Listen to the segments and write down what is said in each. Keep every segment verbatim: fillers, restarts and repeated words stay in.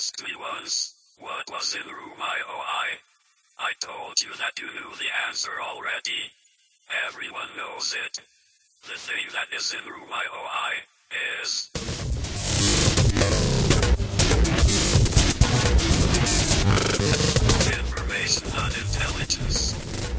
asked me once, what was in room I O I? I told you that you knew the answer already. Everyone knows it. The thing that is in room I O I is... information on intelligence.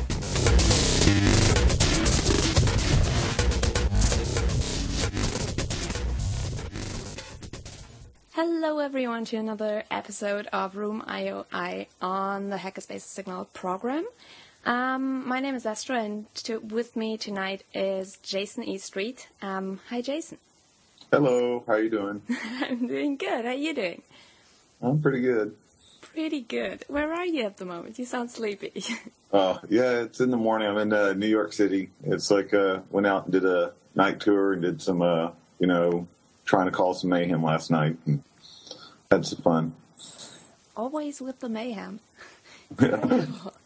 Hello everyone to another episode of Room I O I on the Hackerspace Signal program. Um, my name is Astra, and to, with me tonight is Jason E. Street. Um, hi Jason. Hello, how you doing? I'm doing good. How are you doing? I'm pretty good. Pretty good. Where are you at the moment? You sound sleepy. Oh, yeah, it's in the morning. I'm in uh, New York City. It's like, uh, went out and did a night tour and did some, uh, you know, trying to cause some mayhem last night. And had some fun. Always with the mayhem. Yeah.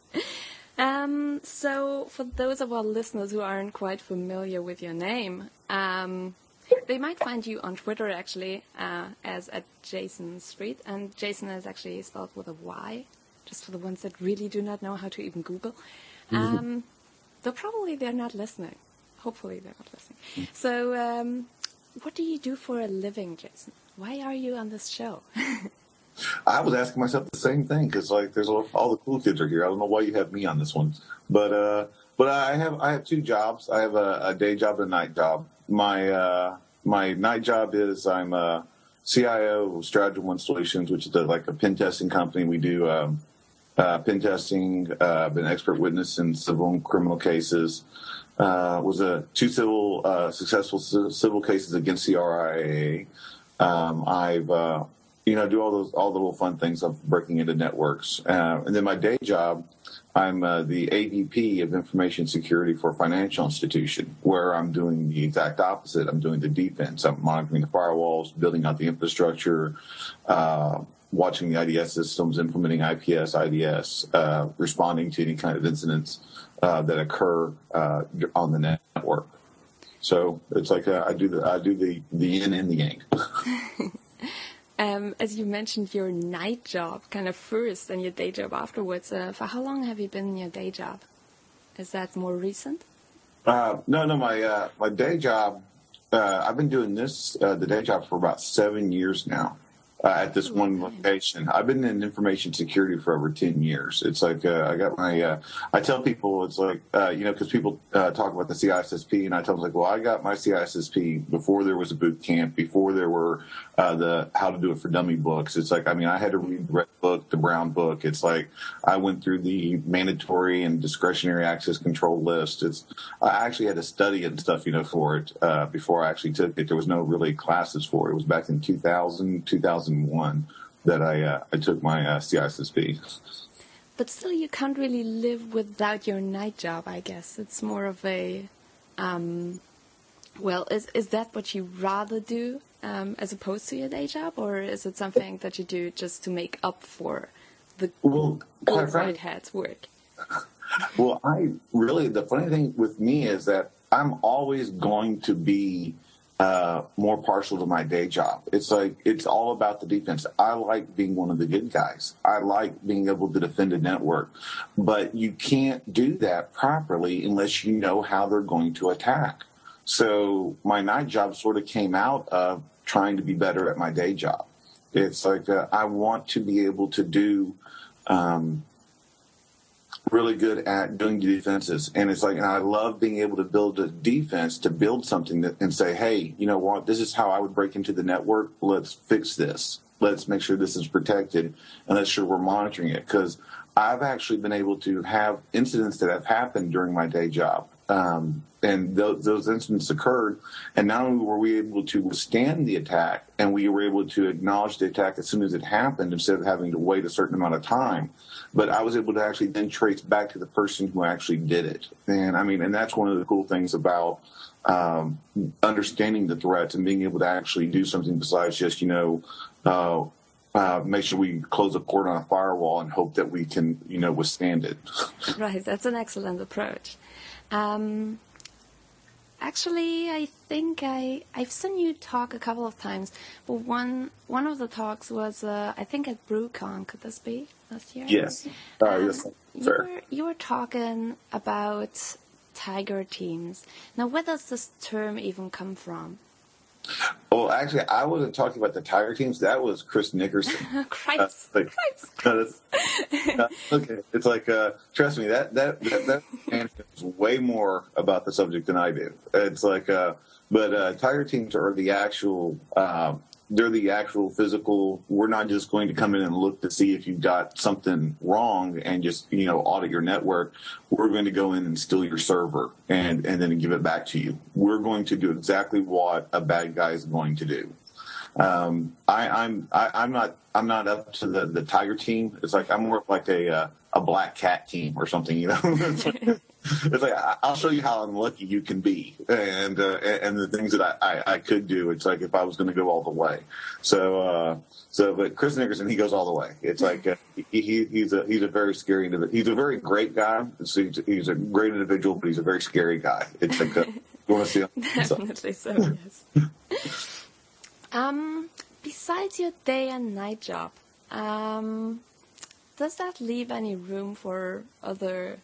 um, so, for those of our listeners who aren't quite familiar with your name, um, they might find you on Twitter, actually, uh, as at Jason Street. And Jason is actually spelled with a Y, just for the ones that really do not know how to even Google. Um, mm-hmm. Though probably they're not listening. Hopefully they're not listening. So, um, what do you do for a living, Jason? Why are you on this show? I was asking myself the same thing, because, like, there's all, all the cool kids are here. I don't know why you have me on this one. But uh, but I have I have two jobs. I have a, a day job and a night job. My uh, my night job is I'm a C I O of Strategy One Solutions, which is a, like a pen testing company. We do um, uh, pen testing. Uh, I've been an expert witness in civil and criminal cases. Uh, was a two civil uh, successful civil cases against the R I A. Um, I've uh, you know do all those all the little fun things of breaking into networks. Uh, and then my day job, I'm uh, the A V P of Information Security for a financial institution, where I'm doing the exact opposite. I'm doing the defense. I'm monitoring the firewalls, building out the infrastructure, uh, watching the I D S systems, implementing I P S, I D S, uh, responding to any kind of incidents uh, that occur uh, on the network. So it's like uh, I do the I do the, the yin and the yang. Um, as you mentioned, your night job kind of first and your day job afterwards. Uh, for how long have you been in your day job? Is that more recent? Uh, no, no, my uh, my day job, uh, I've been doing this, uh, the day job, for about seven years now uh, at this oh, one location. I've been in information security for over ten years. It's like uh, I got my, uh, I tell people, it's like, uh, you know, because people uh, talk about the C I S S P, and I tell them, like, well, I got my C I S S P before there was a boot camp, before there were uh, the How to Do It for Dummy books. It's like, I mean, I had to read the red book, the brown book. It's like I went through the mandatory and discretionary access control list. It's I actually had to study it and stuff, you know, for it uh, before I actually took it. There was no really classes for it. It was back in two thousand, two thousand one that I uh, I took my uh, C I S S P. But still, you can't really live without your night job, I guess. It's more of a, um, well, is is that what you rather do um, as opposed to your day job, or is it something that you do just to make up for the well, old white hats work? Well, I really, the funny thing with me is that I'm always going to be uh, more partial to my day job. It's like, it's all about the defense. I like being one of the good guys. I like being able to defend a network, but you can't do that properly unless you know how they're going to attack. So my night job sort of came out of trying to be better at my day job. It's like, uh, I want to be able to do, um, really good at doing defenses. And it's like, and I love being able to build a defense, to build something that, and say, hey, you know what, this is how I would break into the network. Let's fix this. Let's make sure this is protected, and let's sure we're monitoring it. Because I've actually been able to have incidents that have happened during my day job. Um, and th- those incidents occurred, and not only were we able to withstand the attack, and we were able to acknowledge the attack as soon as it happened instead of having to wait a certain amount of time, but I was able to actually then trace back to the person who actually did it. And I mean, and that's one of the cool things about um, understanding the threats and being able to actually do something besides just, you know, uh, Uh, make sure we close a port on a firewall and hope that we can, you know, withstand it. Right, that's an excellent approach. Um, actually, I think I I've seen you talk a couple of times, but one one of the talks was uh, I think at BrewCon. Could this be last year? Yes. Uh, Um, yes. you Fair. were you were talking about tiger teams. Now, where does this term even come from? Well, actually, I wasn't talking about the Tiger teams. That was Chris Nickerson. Christ, Uh, like, Christ, no, that's- uh, okay, it's like uh, trust me, that that that, that man knows way more about the subject than I do. It's like, uh, but uh, Tiger teams are the actual. Uh, they're the actual physical. We're not just going to come in and look to see if you've got something wrong and just you know audit your network. We're going to go in and steal your server and and then give it back to you. We're going to do exactly what a bad guy is going to do. Um, I, I'm I, I'm not I'm not up to the, the Tiger team. It's like I'm more like a uh, a black cat team or something. You know, it's like, it's like I'll show you how unlucky you can be, and uh, and the things that I, I, I could do. It's like if I was going to go all the way. So uh, so but Chris Nickerson, he goes all the way. It's like uh, he, he he's a he's a very scary individual. He's a very great guy. So he's, he's a great individual, but he's a very scary guy. It's like a, you want to see him? Definitely so. Yes. Um, besides your day and night job, um, does that leave any room for other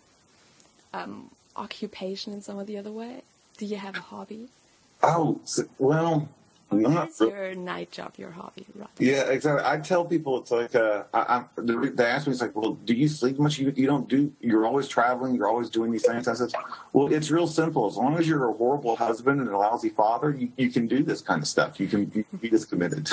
um, occupation in some of the other way? Do you have a hobby? Oh well. Or Not is really. your night job your hobby? Right? Yeah, exactly. I tell people it's like uh, I, I, they ask me, it's like, well, do you sleep much? You, you don't do. You're always traveling. You're always doing these things. I said, well, it's real simple. As long as you're a horrible husband and a lousy father, you, you can do this kind of stuff. You can, you can be this committed.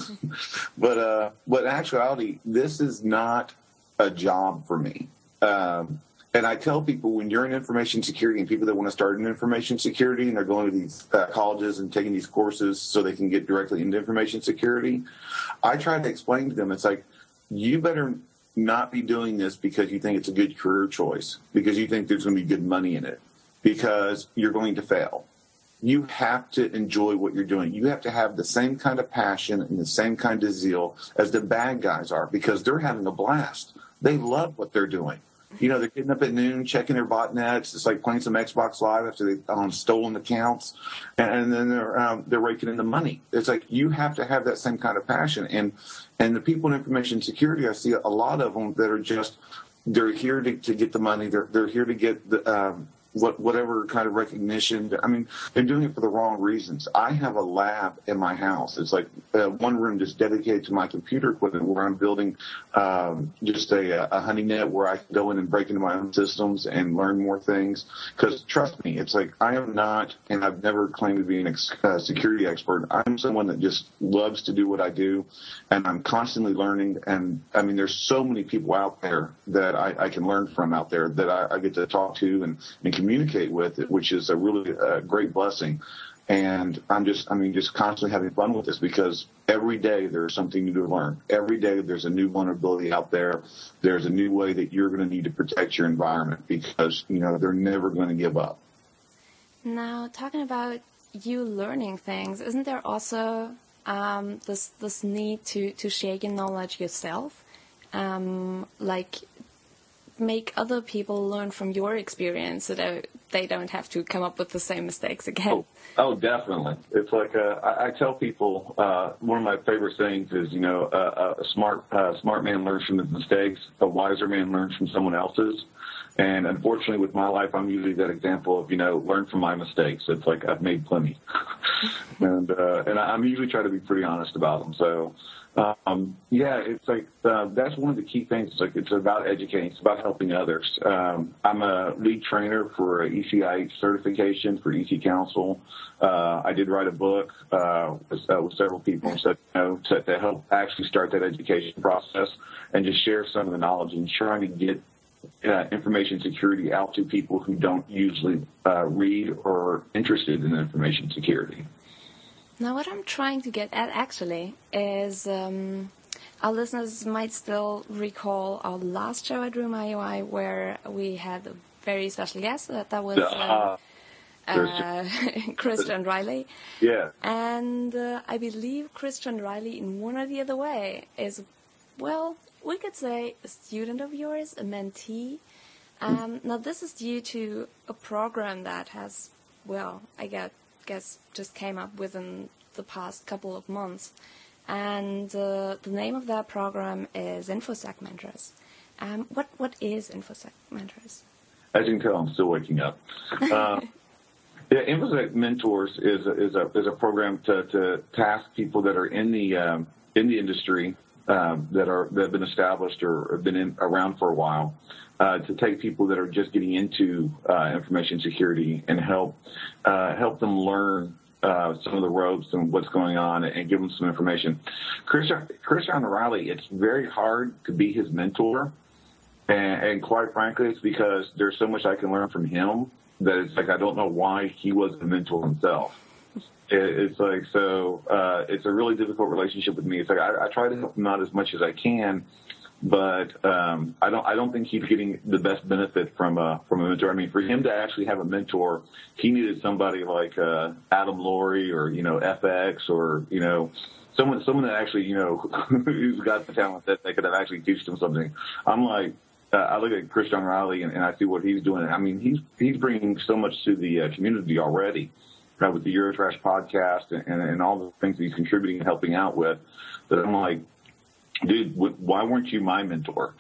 but uh, but in actuality, this is not a job for me. Um, And I tell people when you're in information security and people that want to start in information security and they're going to these uh, colleges and taking these courses so they can get directly into information security, I try to explain to them, it's like, you better not be doing this because you think it's a good career choice, because you think there's going to be good money in it, because you're going to fail. You have to enjoy what you're doing. You have to have the same kind of passion and the same kind of zeal as the bad guys are, because they're having a blast. They love what they're doing. You know, they're getting up at noon, checking their botnets. It's like playing some Xbox Live after they've um, stolen accounts, and then they're um, they're raking in the money. It's like you have to have that same kind of passion. And and the people in information security, I see a lot of them that are just they're here to, to get the money. They're they're here to get the um, what whatever kind of recognition. I mean, they're doing it for the wrong reasons. I have a lab in my house. It's like uh, one room just dedicated to my computer equipment, where I'm building um, just a, a honey net where I can go in and break into my own systems and learn more things. Because trust me, it's like I am not, and I've never claimed to be a ex- uh, security expert. I'm someone that just loves to do what I do, and I'm constantly learning. And I mean, there's so many people out there that I, I can learn from out there that I, I get to talk to and, and communicate with, which is a really uh, great blessing. And I'm just, I mean, just constantly having fun with this, because every day there's something new to learn. Every day there's a new vulnerability out there. There's a new way that you're going to need to protect your environment, because, you know, they're never going to give up. Now, talking about you learning things, isn't there also um, this this need to, to share your knowledge yourself? Um, like, make other people learn from your experience so that they don't have to come up with the same mistakes again. Oh, oh definitely. It's like uh, I, I tell people uh, one of my favorite sayings is, you know, uh, a smart uh, smart man learns from his mistakes. A wiser man learns from someone else's. And unfortunately, with my life, I'm usually that example of, you know, learn from my mistakes. It's like I've made plenty, and uh, and I'm usually try to be pretty honest about them. So. Um, yeah, it's like uh, that's one of the key things. It's like it's about educating. It's about helping others. Um, I'm a lead trainer for E C I certification for E C Council. Uh, I did write a book uh, with, uh, with several people, so, you know, to, to help actually start that education process and just share some of the knowledge and trying to get uh, information security out to people who don't usually uh, read or are interested in information security. Now, what I'm trying to get at, actually, is um, our listeners might still recall our last show at Room I O I, where we had a very special guest. That, that was uh, uh, Christian Riley. Yeah. And uh, I believe Christian Riley, in one or the other way, is, well, we could say a student of yours, a mentee. Um, now, this is due to a program that has well, I get, guess just came up within the past couple of months. And uh, the name of that program is InfoSec Mentors. Um, what what is InfoSec Mentors? As you can tell, I'm still waking up. Uh, yeah, InfoSec Mentors is a, is a is a program to, to task people that are in the um, in the industry um, that are that have been established or have been in, around for a while. Uh, to take people that are just getting into uh, information security and help uh, help them learn uh, some of the ropes and what's going on, and give them some information. Christian, Christian O'Reilly, it's very hard to be his mentor, and, and quite frankly, it's because there's so much I can learn from him that it's like I don't know why he wasn't a mentor himself. It, it's like so uh, it's a really difficult relationship with me. It's like I, I try to help him out as much as I can. But um, I don't. I don't think he's getting the best benefit from a from a mentor. I mean, for him to actually have a mentor, he needed somebody like uh, Adam Laurie or you know F X or you know someone someone that actually you know who's got the talent that they could have actually teach him something. I'm like, uh, I look at Christian O'Reilly and, and I see what he's doing. I mean, he's he's bringing so much to the uh, community already uh, with the Eurotrash podcast and, and, and all the things that he's contributing and helping out with. That I'm like. Dude, why weren't you my mentor?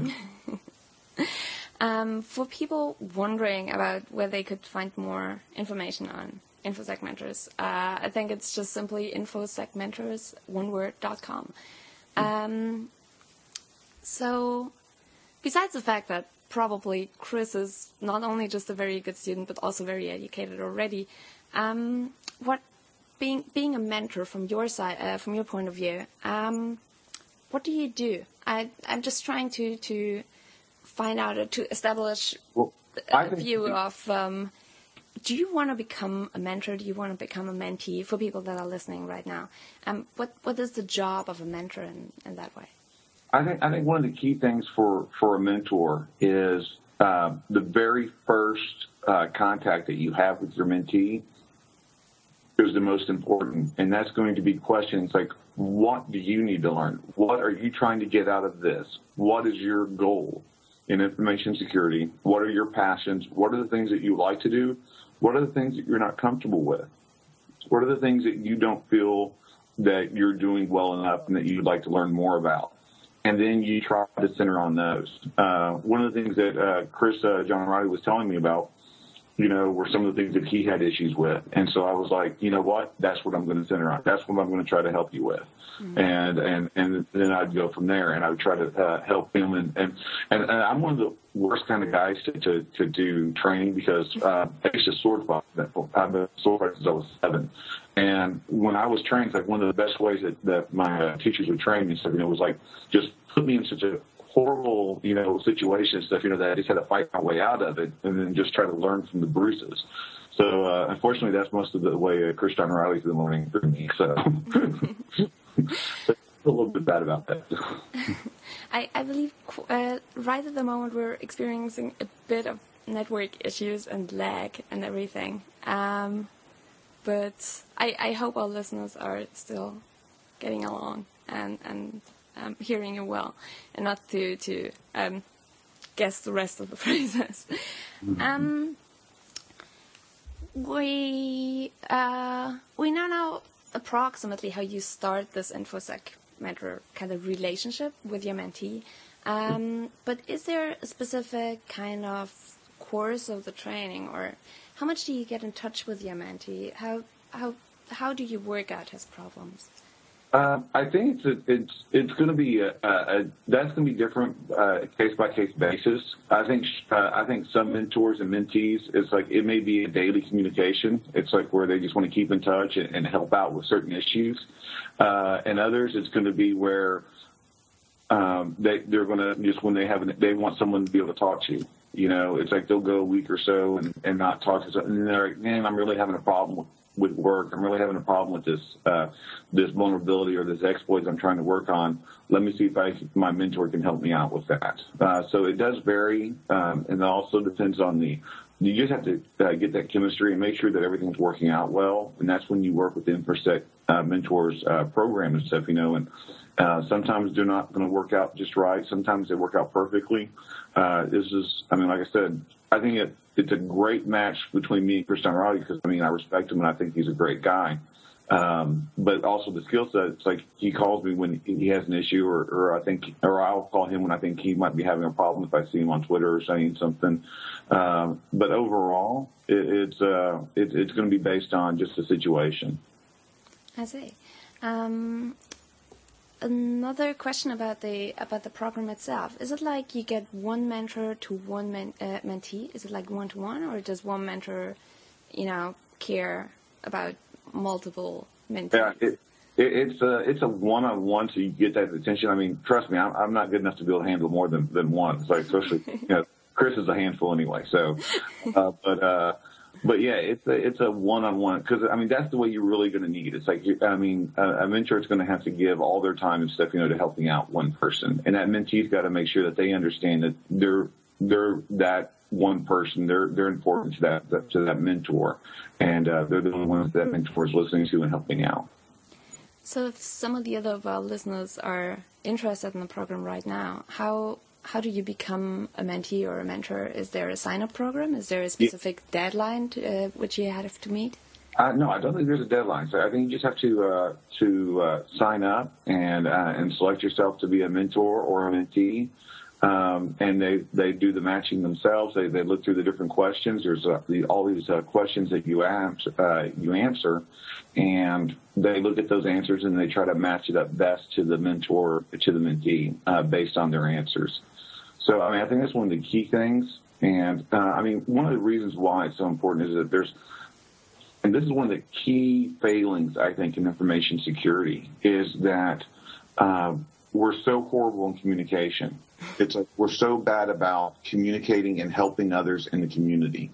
um, for people wondering about where they could find more information on InfoSec Mentors, uh, I think it's just simply infosec mentors one word dot com. Um, so, besides the fact that probably Chris is not only just a very good student, but also very educated already, um, what being being a mentor from your side, uh, from your point of view, um, what do you do? I, I'm just trying to, to find out, uh, to establish well, a view of, um, do you want to become a mentor? Do you want to become a mentee for people that are listening right now? Um, what What is the job of a mentor in, in that way? I think I think one of the key things for, for a mentor is uh, the very first uh, contact that you have with your mentee is the most important, and that's going to be questions like, what do you need to learn? What are you trying to get out of this? What is your goal in information security? What are your passions? What are the things that you like to do? What are the things that you're not comfortable with? What are the things that you don't feel that you're doing well enough and that you'd like to learn more about? And then you try to center on those. Uh, one of the things that uh, Chris uh, John O'Reilly was telling me about, you know, were some of the things that he had issues with. And so I was like, you know what, that's what I'm going to center on. That's what I'm going to try to help you with. Mm-hmm. And, and, and then I'd go from there and I would try to uh, help him. And, and, and, and I'm one of the worst kind of guys to, to, to do training because uh, I used to sword fight. I've been sword fighting since I was seven. And when I was trained, it's like one of the best ways that, that my uh, teachers would train me, so, you know, was like, just put me in such a horrible, you know, situation and stuff, you know, that I just had to fight my way out of it and then just try to learn from the bruises. So, uh, unfortunately, that's most of the way uh, Christian O'Reilly's been learning through me. So, so a little bit bad about that. I, I believe uh, right at the moment we're experiencing a bit of network issues and lag and everything. Um, but I, I hope our listeners are still getting along and, and Um, hearing you well, and not to to um, guess the rest of the phrases. Um, we uh, we now know approximately how you start this InfoSec mentor kind of relationship with your mentee. Um, but is there a specific kind of course of the training, or how much do you get in touch with your mentee? How how how do you work out his problems? Uh, I think it's it's it's going to be a, a, a that's going to be different uh, case by case basis. I think uh, I think some mentors and mentees, it's like it may be a daily communication. It's like where they just want to keep in touch and, and help out with certain issues. Uh, and others, it's going to be where um, they they're going to just when they have an, they want someone to be able to talk to. You know, it's like they'll go a week or so and, and not talk to someone, and they're like, man, I'm really having a problem with. with work. I'm really having a problem with this uh, this vulnerability or this exploit I'm trying to work on. Let me see if I my mentor can help me out with that. Uh, so it does vary, um, and it also depends on the. You just have to uh, get that chemistry and make sure that everything's working out well, and that's when you work with the InfoSec uh, mentors uh, program and stuff, you know, and Uh, sometimes they're not going to work out just right. Sometimes they work out perfectly. Uh, this is, I mean, like I said, I think it, it's a great match between me and Chris Donrati because, I mean, I respect him and I think he's a great guy. Um, but also the skill set, it's like he calls me when he has an issue or, or I think, or I'll call him when I think he might be having a problem if I see him on Twitter or saying something. Um, but overall, it, it's, uh, it, it's going to be based on just the situation. I see. Um, another question about the about the program itself. Is it like you get one mentor to one men, uh, mentee? Is it like one-to-one, or does one mentor, you know, care about multiple mentees? Yeah, it, it, it's a it's a one-on-one, so you get that attention. I mean, trust me, I'm, I'm not good enough to be able to handle more than, than one. It's like, especially, you know, Chris is a handful anyway. So, uh, but uh, but yeah, it's a it's a one-on-one because I mean that's the way you're really going to need it. It's like I mean, a, a mentor is going to have to give all their time and stuff, you know, to helping out one person, and that mentee's got to make sure that they understand that they're they're that one person. They're they're important to that, that to that mentor, and uh, they're the only ones that mentor is listening to and helping out. So, if some of the other of our listeners are interested in the program right now, how how do you become a mentee or a mentor? Is there a sign-up program? Is there a specific yeah. deadline to, uh, which you have to meet? Uh, no, I don't think there's a deadline. So I think you just have to uh, to uh, sign up and uh, and select yourself to be a mentor or a mentee. Um, and they, they do the matching themselves. They they look through the different questions. There's uh, the, all these uh, questions that you ask, uh, you answer, and they look at those answers and they try to match it up best to the mentor, to the mentee, uh, based on their answers. So, I mean, I think that's one of the key things. And, uh, I mean, one of the reasons why it's so important is that there's, and this is one of the key failings, I think, in information security, is that uh, we're so horrible in communication. It's like we're so bad about communicating and helping others in the community.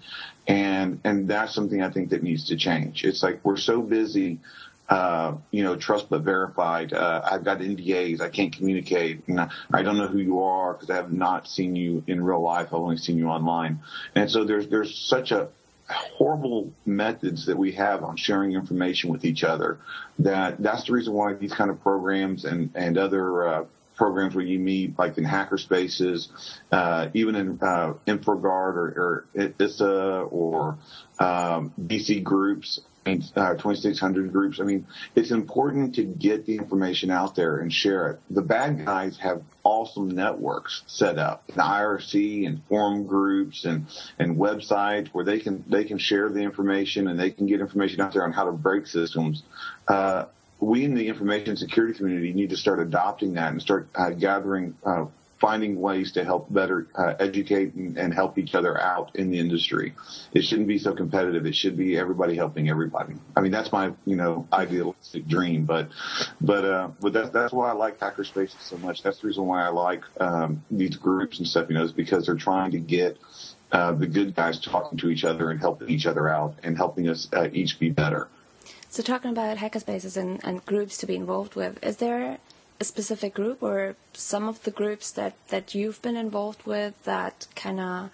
And and that's something I think that needs to change. It's like we're so busy, uh, you know, trust but verified. Uh, I've got N D As. I can't communicate. You know, I don't know who you are because I have not seen you in real life. I've only seen you online. And so there's there's such a horrible methods that we have on sharing information with each other that that's the reason why these kind of programs and, and other uh, programs where you meet, like in hackerspaces, uh, even in uh, InfoGuard or, or I S A or um, B C groups, uh, twenty-six hundred groups. I mean, it's important to get the information out there and share it. The bad guys have awesome networks set up, in I R C and forum groups and, and websites where they can they can share the information and they can get information out there on how to break systems. Uh, we in the information security community need to start adopting that and start uh, gathering, uh, finding ways to help better uh, educate and, and help each other out in the industry. It shouldn't be so competitive. It should be everybody helping everybody. I mean, that's my, you know, idealistic dream, but, but, uh, but that's, that's why I like hackerspaces so much. That's the reason why I like, um, these groups and stuff, you know, is because they're trying to get, uh, the good guys talking to each other and helping each other out and helping us uh, each be better. So talking about hackerspaces and, and groups to be involved with, is there a specific group or some of the groups that, that you've been involved with that kind of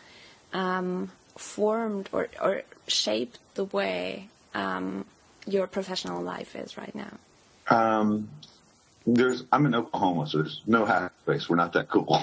um, formed or, or shaped the way um, your professional life is right now? Um, there's, I'm in Oklahoma, so there's no hackerspace. We're not that cool.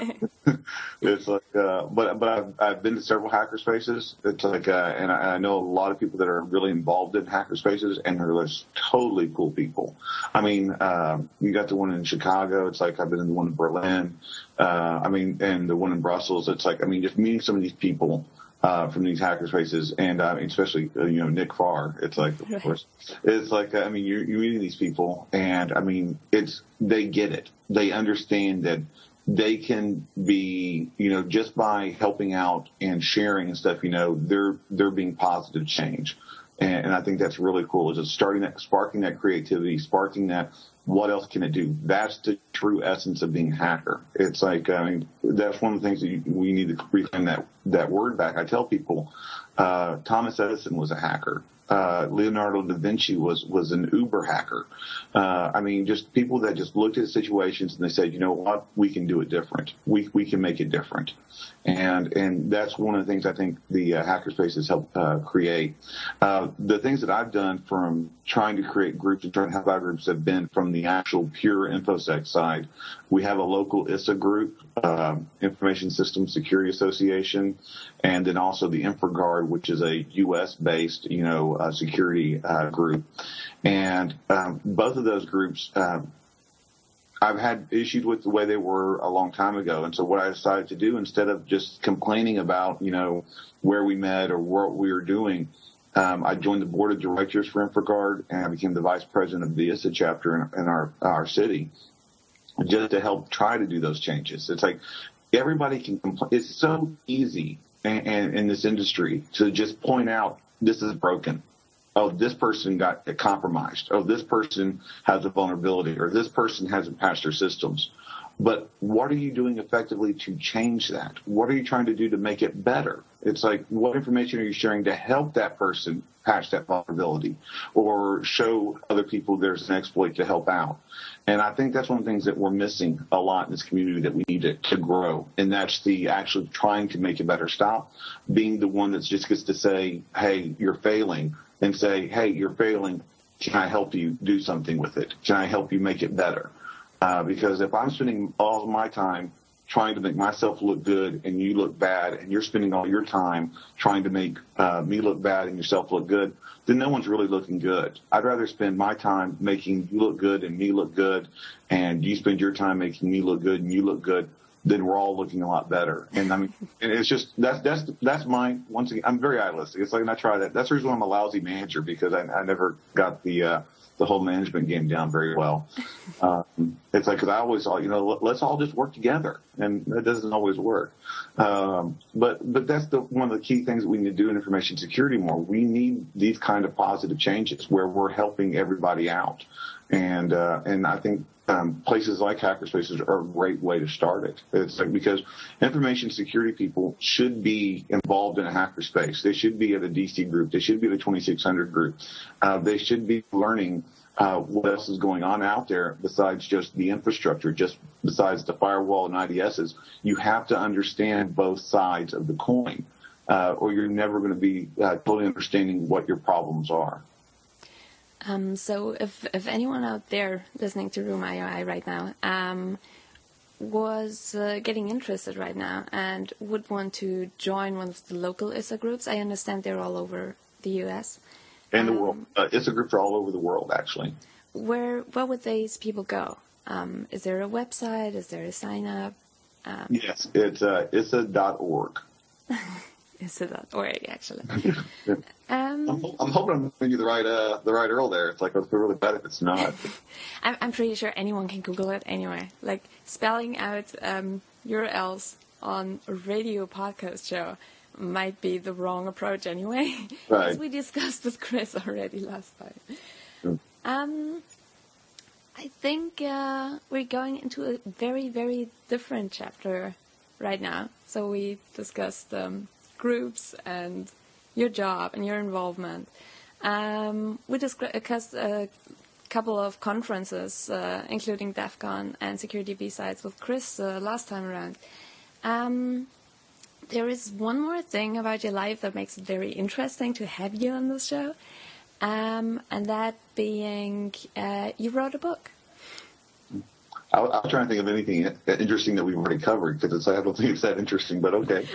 It's like, uh, but but I've I've been to several hackerspaces. It's like, uh, and I, I know a lot of people that are really involved in hackerspaces, and they're just totally cool people. I mean, uh, you got the one in Chicago. It's like I've been in the one in Berlin. Uh, I mean, and the one in Brussels. It's like, I mean, just meeting some of these people uh, from these hackerspaces, and uh, especially uh, you know Nick Farr. It's like, of course, it's like I mean, you're, you're meeting these people, and I mean, it's they get it. They understand that they can be, you know, just by helping out and sharing and stuff, you know, they're they're being positive change, and, and I think that's really cool. Is just starting that, sparking that creativity, sparking that. What else can it do? That's the true essence of being a hacker. It's like, I mean, that's one of the things that you, we need to reclaim that, that word back. I tell people, uh, Thomas Edison was a hacker. uh, Leonardo da Vinci was was an uber hacker. Uh, I mean, just people that just looked at situations and they said, you know what, we can do it different. We we can make it different. And and that's one of the things I think the uh, hackerspaces help uh, create. Uh, the things that I've done from trying to create groups and trying to help out groups have been from the actual pure InfoSec side. We have a local I S A group, uh, Information Systems Security Association, and then also the InfraGard, which is a U S-based, you know, uh, security uh, group. And um, both of those groups, uh, I've had issues with the way they were a long time ago. And so what I decided to do, instead of just complaining about, you know, where we met or what we were doing, um, I joined the board of directors for InfraGard, and I became the vice president of the I S A chapter in, in our, our city, just to help try to do those changes. It's like everybody can complain. It's so easy in, in, in this industry to just point out this is broken. Oh, this person got compromised. Oh, this person has a vulnerability, or this person hasn't patched their systems. But what are you doing effectively to change that? What are you trying to do to make it better? It's like, what information are you sharing to help that person patch that vulnerability or show other people there's an exploit to help out? And I think that's one of the things that we're missing a lot in this community that we need to, to grow. And that's the actually trying to make it better. Stop being the one that just gets to say, hey, you're failing, and say, hey, you're failing. Can I help you do something with it? Can I help you make it better? Uh, because if I'm spending all of my time trying to make myself look good and you look bad, and you're spending all your time trying to make uh, me look bad and yourself look good, then no one's really looking good. I'd rather spend my time making you look good and me look good, and you spend your time making me look good and you look good, then we're all looking a lot better. And I mean, and it's just, that's, that's, that's my, once again, I'm very idealistic. It's like, and I try that. That's the reason why I'm a lousy manager, because I, I never got the, uh, the whole management game down very well. Um, it's like, cause I always thought, you know, let's all just work together, and that doesn't always work. Um, but, but that's the, one of the key things that we need to do in information security more. We need these kind of positive changes where we're helping everybody out. And, uh, and I think, Um, places like hackerspaces are a great way to start it. It's like, because information security people should be involved in a hackerspace. They should be at a D C group. They should be at a twenty-six hundred group. Uh, they should be learning uh, what else is going on out there besides just the infrastructure, just besides the firewall and I D Ss. You have to understand both sides of the coin, uh, or you're never going to be uh, totally understanding what your problems are. Um, so if, if anyone out there listening to Room I O I right now um, was uh, getting interested right now and would want to join one of the local I S A groups, I understand they're all over the U S And um, the world. Uh, I S A groups are all over the world, actually. Where, where would these people go? Um, is there a website? Is there a sign-up? Um, Yes, it's uh, I S A dot org. I S A dot org, actually. Yeah. Um, I'm, I'm hoping I'm giving you the right uh, the right U R L there. It's like, I'd feel really bad if it's not. I'm, I'm pretty sure anyone can Google it anyway. Like, spelling out um, U R Ls on a radio podcast show might be the wrong approach anyway, Right. as we discussed with Chris already last time. Mm. Um, I think uh, we're going into a very, very different chapter right now. So we discussed um, groups and your job and your involvement. Um, we discussed a couple of conferences, uh, including DEF CON and Security B-Sides with Chris uh, last time around. Um, there is one more thing about your life that makes it very interesting to have you on this show, um, and that being uh, you wrote a book. I, I was trying to think of anything interesting that we've already covered, because it's, I don't think it's that interesting, but okay.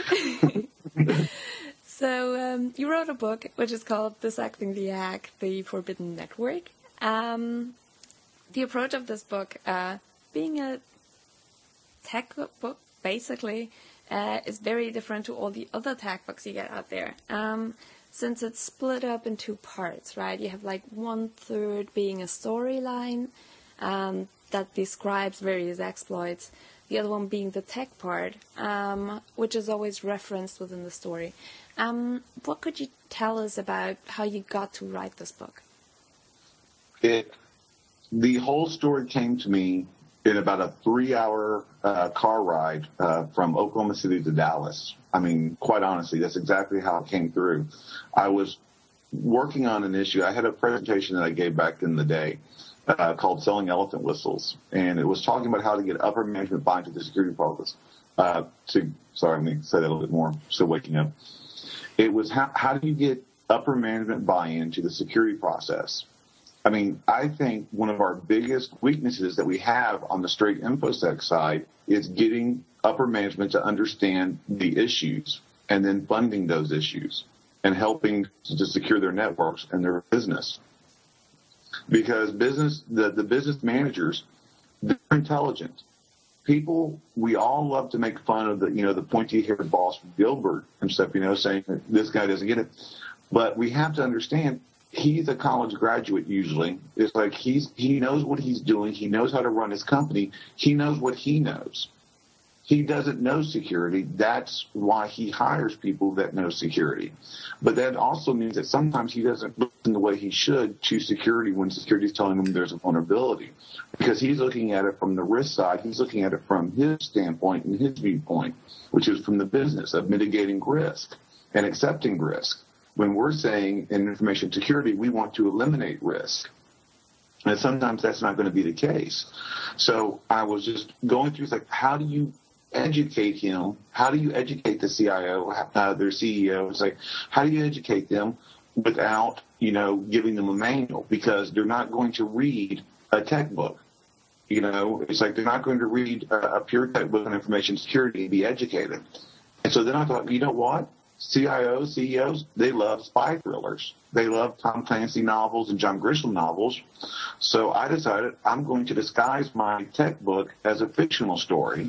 So um, you wrote a book which is called Dissecting the Hack, the Forbidden Network. Um, the approach of this book, uh, being a tech book, basically, uh, is very different to all the other tech books you get out there. Um, since it's split up in two parts, right? You have like one third being a storyline um, that describes various exploits. The other one being the tech part, um, which is always referenced within the story. Um, what could you tell us about how you got to write this book? It, the whole story came to me in about a three-hour uh, car ride uh, from Oklahoma City to Dallas. I mean, quite honestly, that's exactly how it came through. I was working on an issue. I had a presentation that I gave back in the day uh, called Selling Elephant Whistles, and it was talking about how to get upper management buy-in to the security process. Uh, to, sorry, let me say that a little bit more. Still waking up. It was how, how do you get upper management buy-in to the security process? I mean, I think one of our biggest weaknesses that we have on the straight InfoSec side is getting upper management to understand the issues and then funding those issues and helping to secure their networks and their business. Because business, the, the business managers, they're intelligent. People, we all love to make fun of the, you know, the pointy-haired boss from Gilbert and stuff, you know, saying that this guy doesn't get it. But we have to understand he's a college graduate usually. It's like he's he knows what he's doing. He knows how to run his company. He knows what he knows. He doesn't know security. That's why he hires people that know security. But that also means that sometimes he doesn't listen the way he should to security when security is telling him there's a vulnerability. Because he's looking at it from the risk side. He's looking at it from his standpoint and his viewpoint, which is from the business of mitigating risk and accepting risk. When we're saying in information security, we want to eliminate risk. And sometimes that's not going to be the case. So I was just going through, it's like, how do you educate him? How do you educate the C I O, uh, their C E O? It's like, how do you educate them without, you know, giving them a manual? Because they're not going to read a tech book. You know, it's like they're not going to read a, a pure tech book on information security and be educated. And so then I thought, you know what? C I Os, C E Os, they love spy thrillers. They love Tom Clancy novels and John Grisham novels. So I decided I'm going to disguise my tech book as a fictional story.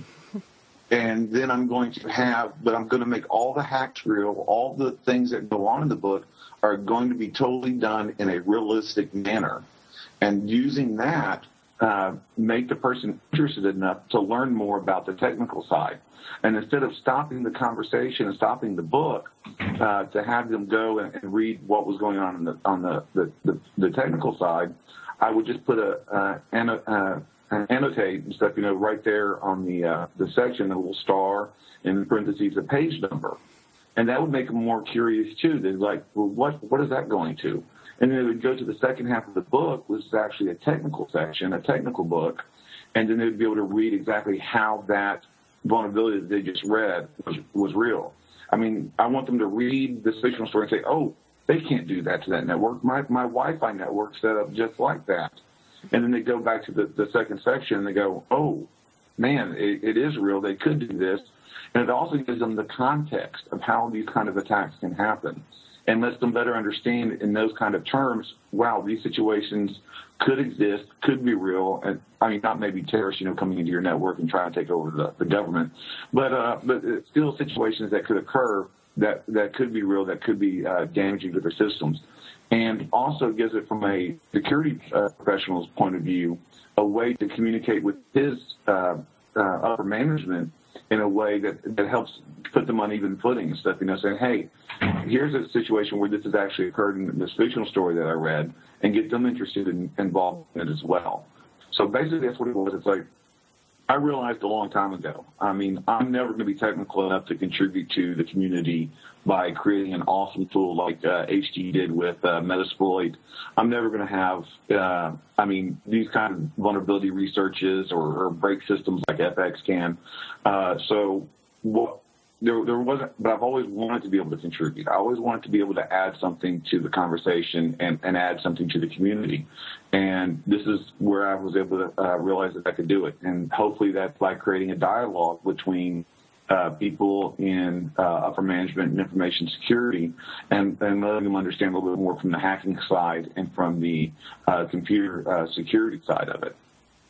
And then I'm going to have, but I'm going to make all the hacks real. All the things that go on in the book are going to be totally done in a realistic manner. And using that, uh, make the person interested enough to learn more about the technical side. And instead of stopping the conversation and stopping the book, uh, to have them go and, and read what was going on in the, on the, the, the, the technical side, I would just put a, uh, an, uh, annotate and stuff, you know, right there on the uh, the section, a little star, and in parentheses, a page number. And that would make them more curious, too. They're like, well, what what is that going to? And then they would go to the second half of the book, which is actually a technical section, a technical book, and then they'd be able to read exactly how that vulnerability that they just read was, was real. I mean, I want them to read this fictional story and say, oh, they can't do that to that network. My, my Wi-Fi network's set up just like that. And then they go back to the, the second section and they go, oh, man, it, it is real. They could do this. And it also gives them the context of how these kind of attacks can happen and lets them better understand in those kind of terms, wow, these situations could exist, could be real. And I mean, not maybe terrorists, you know, coming into your network and trying to take over the, the government, but, uh, but it's still situations that could occur that, that could be real, that could be uh, damaging to their systems. And also gives it from a security uh, professional's point of view, a way to communicate with his uh, uh, upper management in a way that, that helps put them on even footing and stuff, you know, saying, hey, here's a situation where this has actually occurred in this fictional story that I read, and get them interested and in, involved in it as well. So basically that's what it was. It's like, I realized a long time ago, I mean, I'm never going to be technical enough to contribute to the community by creating an awesome tool like uh, H T did with uh, Metasploit. I'm never going to have, uh, I mean, these kind of vulnerability researches or, or break systems like F X can. Uh, so what, there, there wasn't, but I've always wanted to be able to contribute. I always wanted to be able to add something to the conversation and, and add something to the community. And this is where I was able to uh, realize that I could do it. And hopefully that's by creating a dialogue between uh, people in uh, upper management and information security and, and letting them understand a little bit more from the hacking side and from the uh, computer uh, security side of it.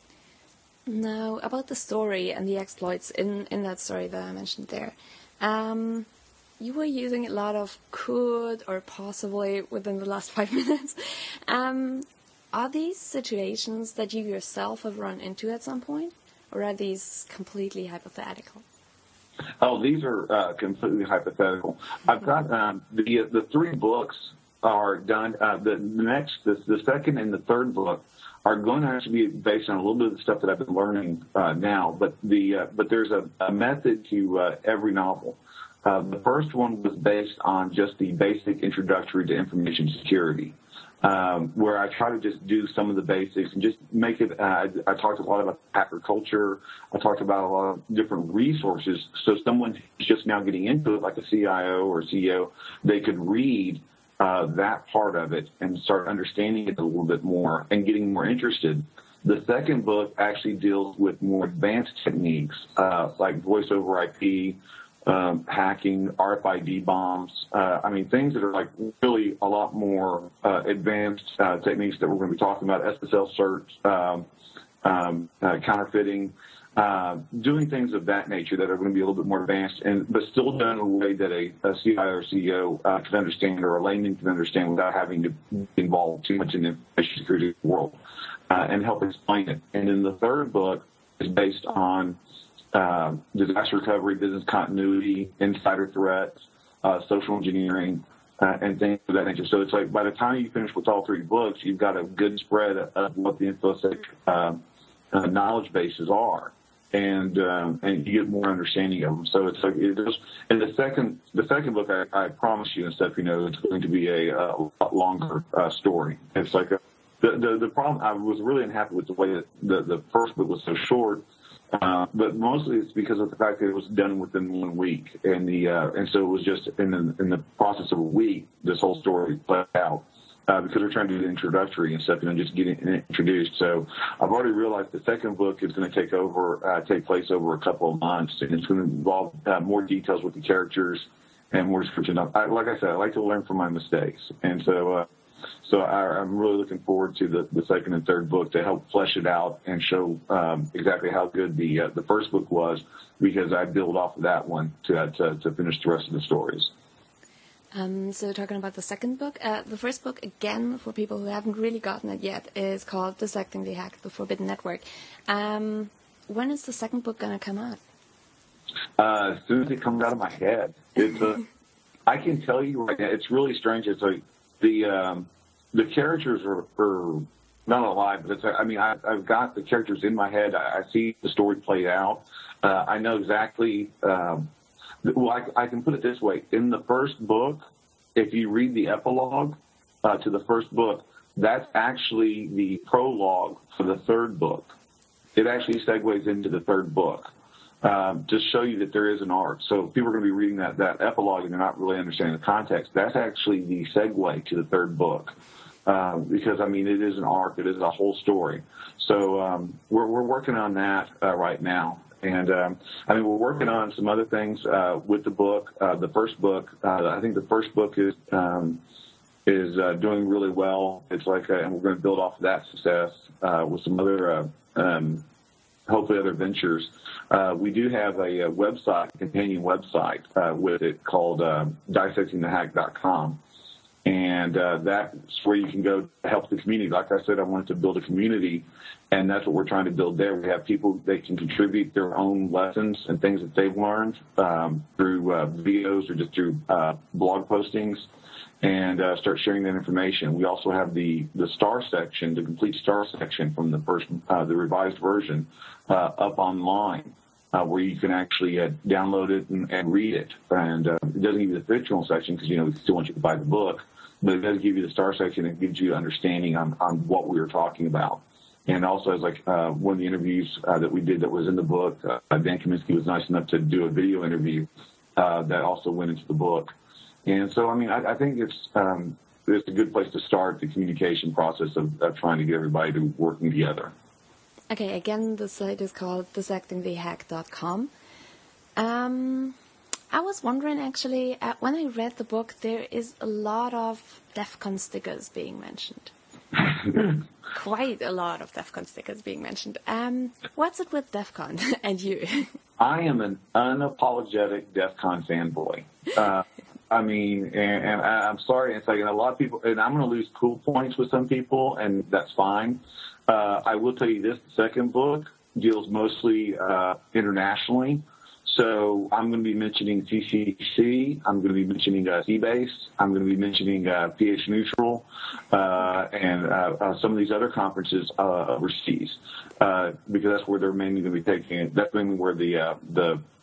Now, about the story and the exploits in, in that story that I mentioned there. Um, you were using a lot of could or possibly within the last five minutes. Um, are these situations that you yourself have run into at some point, or are these completely hypothetical? Oh, these are uh, completely hypothetical. I've got um, the the three books are done. Uh, the, the next, the, the second and the third book are going to actually be based on a little bit of the stuff that I've been learning uh, now. But the uh, but there's a, a method to uh, every novel. Uh, the first one was based on just the basic introductory to information security, um, where I try to just do some of the basics and just make it, uh, I, I talked a lot about hacker culture. I talked about a lot of different resources. So someone who's just now getting into it, like a C I O or C E O, they could read uh, that part of it and start understanding it a little bit more and getting more interested. The second book actually deals with more advanced techniques, uh, like voice over I P, Um, hacking, R F I D bombs. Uh, I mean, things that are like really a lot more uh, advanced uh, techniques that we're going to be talking about, S S L certs, um, um, uh, counterfeiting, uh, doing things of that nature that are going to be a little bit more advanced, and but still done in a way that a, a C I O or C E O uh, can understand or a layman can understand without having to be involved too much in the information security world, uh, and help explain it. And then the third book is based on Uh, disaster recovery, business continuity, insider threats, uh, social engineering, uh, and things of that nature. So it's like by the time you finish with all three books, you've got a good spread of what the InfoSec uh, uh, knowledge bases are, and um, and you get more understanding of them. So it's like it is. And the second the second book, I, I promise you and Stephanie knows, it's going to be a, a lot longer uh, story. It's like a, the, the the problem. I was really unhappy with the way that the the first book was so short. Uh, but mostly it's because of the fact that it was done within one week, and the uh, and so it was just in the, in the process of a week, this whole story played out uh, because we're trying to do the introductory and stuff, you know, just getting introduced. So I've already realized the second book is going to take over, uh, take place over a couple of months, and it's going to involve uh, more details with the characters and more description. I, like I said, I like to learn from my mistakes, and so. Uh, So I, I'm really looking forward to the, the second and third book to help flesh it out and show um, exactly how good the uh, the first book was, because I build off of that one to uh, to, to finish the rest of the stories. Um, so talking about the second book, uh, the first book, again, for people who haven't really gotten it yet, is called Dissecting the Hack, The Forbidden Network. Um, when is the second book going to come out? Uh, as soon as it comes out of my head. It's a, I can tell you right now, it's really strange. It's like the... Um, The characters are, are not alive, but it's, I mean, I, I've got the characters in my head. I, I see the story played out. Uh, I know exactly, um, well, I, I can put it this way. In the first book, if you read the epilogue uh, to the first book, that's actually the prologue for the third book. It actually segues into the third book um, to show you that there is an arc. So if people are going to be reading that, that epilogue and they're not really understanding the context, that's actually the segue to the third book. Um, because, I mean, it is an arc. It is a whole story. So um, we're, we're working on that uh, right now. And, um, I mean, we're working on some other things uh, with the book. Uh, the first book, uh, I think the first book is um, is uh, doing really well. It's like, a, and we're going to build off of that success uh, with some other, uh, um, hopefully other ventures. Uh, we do have a, a website, a companion website uh, with it called uh, dissecting the hack dot com. And uh, that's where you can go to help the community. Like I said, I wanted to build a community, and that's what we're trying to build there. We have people that can contribute their own lessons and things that they've learned um, through uh, videos or just through uh, blog postings, and uh, start sharing that information. We also have the, the star section, the complete star section from the first, uh, the revised version uh, up online. Uh, where you can actually uh, download it and, and read it. And uh, it doesn't give you the fictional section because, you know, we still want you to buy the book, but it does give you the star section. It gives you understanding on, on what we were talking about. And also, as like uh, one of the interviews uh, that we did that was in the book, uh, Dan Kaminsky was nice enough to do a video interview uh, that also went into the book. And so, I mean, I, I think it's um, it's a good place to start the communication process of, of trying to get everybody to working together. Okay, again, the site is called dissecting the hack dot com. Um, I was wondering, actually, uh, when I read the book, there is a lot of DEF CON stickers being mentioned. Quite a lot of DEF CON stickers being mentioned. Um, what's it with DEF CON and you? I am an unapologetic DEF CON fanboy. Uh, I mean, and, and I'm sorry, it's like a lot of people, and I'm going to lose cool points with some people, and that's fine. Uh, I will tell you this, the second book deals mostly uh, internationally. So I'm going to be mentioning C C C, I'm going to be mentioning uh, C-Base, I'm going to be mentioning uh, P H Neutral, uh, and uh, uh, some of these other conferences uh, overseas, uh, because that's where they're mainly going to be taking it. That's mainly where the uh, the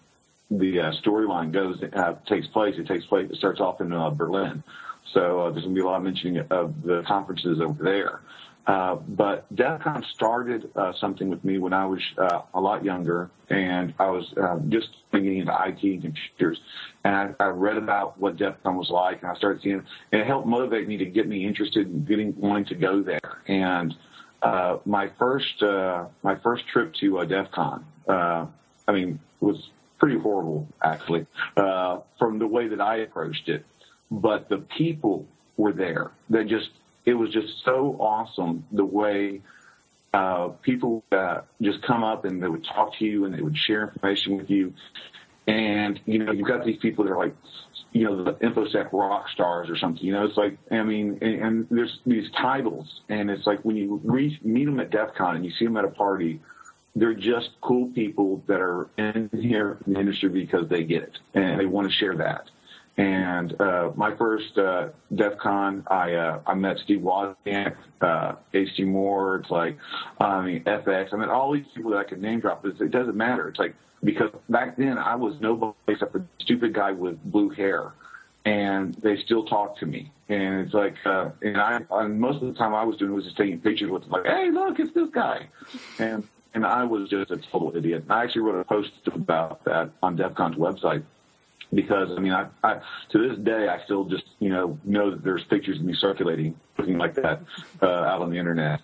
the uh, storyline goes uh, takes place, it takes place. It starts off in uh, Berlin, so uh, there's going to be a lot of mentioning of the conferences over there. Uh, but DEF CON started uh, something with me when I was uh, a lot younger, and I was uh, just getting into I T and computers. And I, I read about what DEF CON was like, and I started seeing it, and it helped motivate me to get me interested in getting wanting to go there. And uh, my first uh, my first trip to uh, DEF CON, uh, I mean, was pretty horrible actually, uh, from the way that I approached it. But the people were there. They just It was just so awesome the way uh, people uh, just come up and they would talk to you and they would share information with you. And, you know, you've got these people that are like, you know, the InfoSec rock stars or something. You know, it's like, I mean, and, and there's these titles. And it's like when you re- meet them at DEF CON and you see them at a party, they're just cool people that are in here in the industry because they get it and they want to share that. And uh, my first uh, DEF CON, I uh, I met Steve Wozniak, uh, H G Moore. It's like, I mean, F X. I mean, all these people that I could name drop. It doesn't matter. It's like, because back then I was nobody except for a stupid guy with blue hair, and they still talk to me. And it's like, uh, and I, and most of the time I was doing was just taking pictures with, like, hey, look, it's this guy, and and I was just a total idiot. I actually wrote a post about that on DEF CON's website. Because, I mean, I, I, to this day, I still just, you know, know that there's pictures of me circulating, looking like that, uh, out on the internet.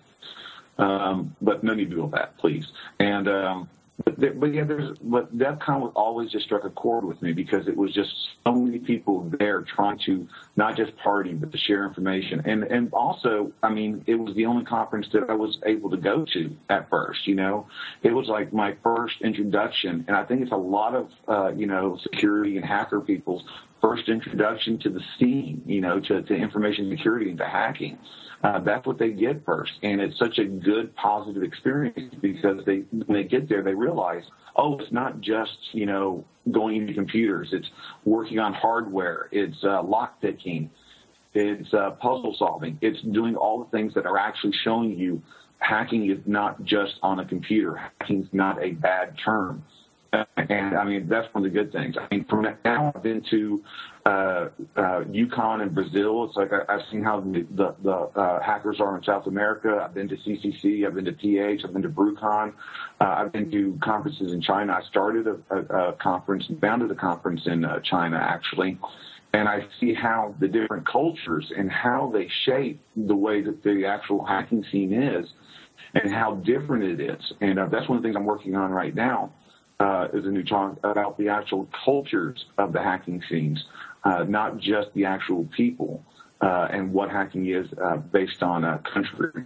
Um, but no need to do all that, please. And, um, but, there, but yeah, there's, but DEF CON always just struck a chord with me because it was just so many people there trying to not just party, but to share information. And, and also, I mean, it was the only conference that I was able to go to at first, you know. It was like my first introduction, and I think it's a lot of, uh, you know, security and hacker people's first introduction to the scene, you know, to, to information security and to hacking. Uh, that's what they get first. And it's such a good, positive experience because they, when they get there, they realize, oh, it's not just, you know, going into computers. It's working on hardware. It's uh, lock picking. It's uh, puzzle solving. It's doing all the things that are actually showing you hacking is not just on a computer. Hacking is not a bad term. And, I mean, that's one of the good things. I mean, from now I've been to uh, uh, Yukon and Brazil. It's like I, I've seen how the, the, the uh, hackers are in South America. I've been to C C C. I've been to T H. I've been to BrewCon. Uh, I've been to conferences in China. I started a, a, a conference, founded a conference in uh, China, actually. And I see how the different cultures and how they shape the way that the actual hacking scene is and how different it is. And uh, that's one of the things I'm working on right now. Uh, is a new talk about the actual cultures of the hacking scenes, uh, not just the actual people, uh, and what hacking is uh, based on a country.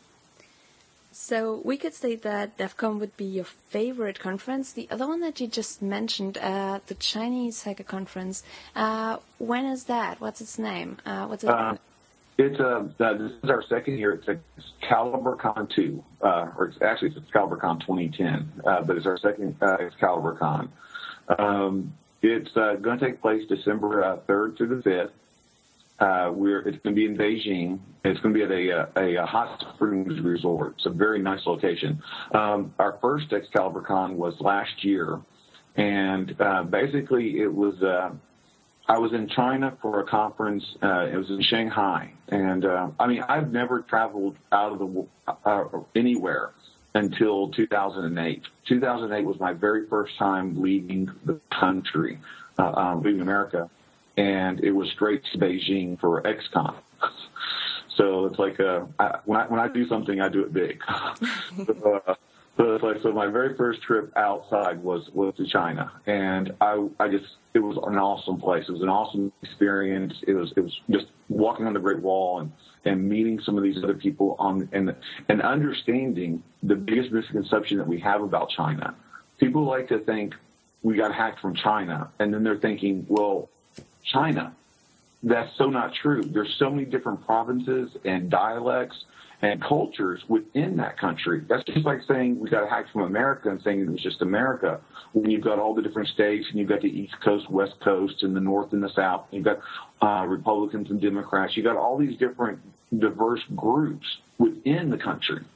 So we could say that DEF CON would be your favorite conference. The other one that you just mentioned, uh, the Chinese Hacker Conference, uh, when is that? What's its name? Uh, what's it? Uh, It's uh, this is our second year. It's ExcaliburCon two, uh, or it's actually it's ExcaliburCon twenty ten, uh, but it's our second uh, ExcaliburCon. Um, it's uh, going to take place December uh, third through the fifth. Uh, we're it's going to be in Beijing. It's going to be at a, a, a hot springs resort. It's a very nice location. Um, our first ExcaliburCon was last year, and uh, basically it was. Uh, I was in China for a conference. Uh, it was in Shanghai. And, uh, I mean, I've never traveled out of the uh, anywhere until two thousand eight. two thousand eight was my very first time leaving the country, uh, um, leaving America. And it was straight to Beijing for XCon. So it's like uh, I, when, I, when I do something, I do it big. so, uh, So it's like, so my very first trip outside was, was to China, and I, I just, it was an awesome place. It was an awesome experience. It was, it was just walking on the Great Wall and, and meeting some of these other people on, and, and understanding the biggest misconception that we have about China. People like to think we got hacked from China, and then they're thinking, well, China, that's so not true. There's so many different provinces and dialects and cultures within that country. That's just like saying we got hacked from America and saying it was just America. When you've got all the different states and you've got the East Coast, West Coast, and the North and the South, you've got uh, Republicans and Democrats. You've got all these different diverse groups within the country.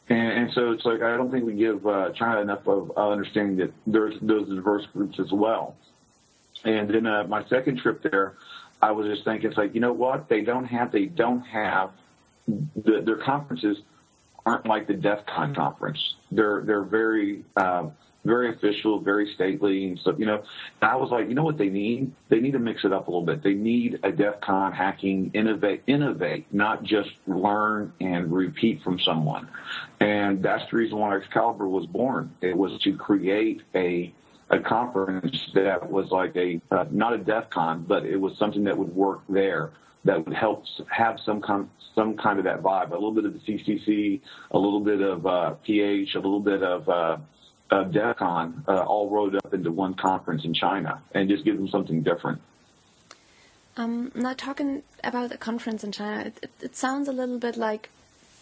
And, and so it's like I don't think we give uh, China enough of uh, understanding that there's those diverse groups as well. And then uh, my second trip there, I was just thinking, it's like, you know what? They don't have, they don't have, the, their conferences aren't like the DEF CON conference. They're they're very uh, very official, very stately and stuff. You know, and I was like, you know what they need? They need to mix it up a little bit. They need a DEF CON hacking, innovate, innovate, not just learn and repeat from someone. And that's the reason why Excalibur was born. It was to create a a conference that was like a uh, not a DEF CON, but it was something that would work there, that would help have some kind some kind of that vibe, a little bit of the C C C, a little bit of uh, P H, a little bit of uh, uh, DEF CON, uh, all rolled up into one conference in China, and just give them something different. Um, now, talking about a conference in China, it, it, it sounds a little bit like,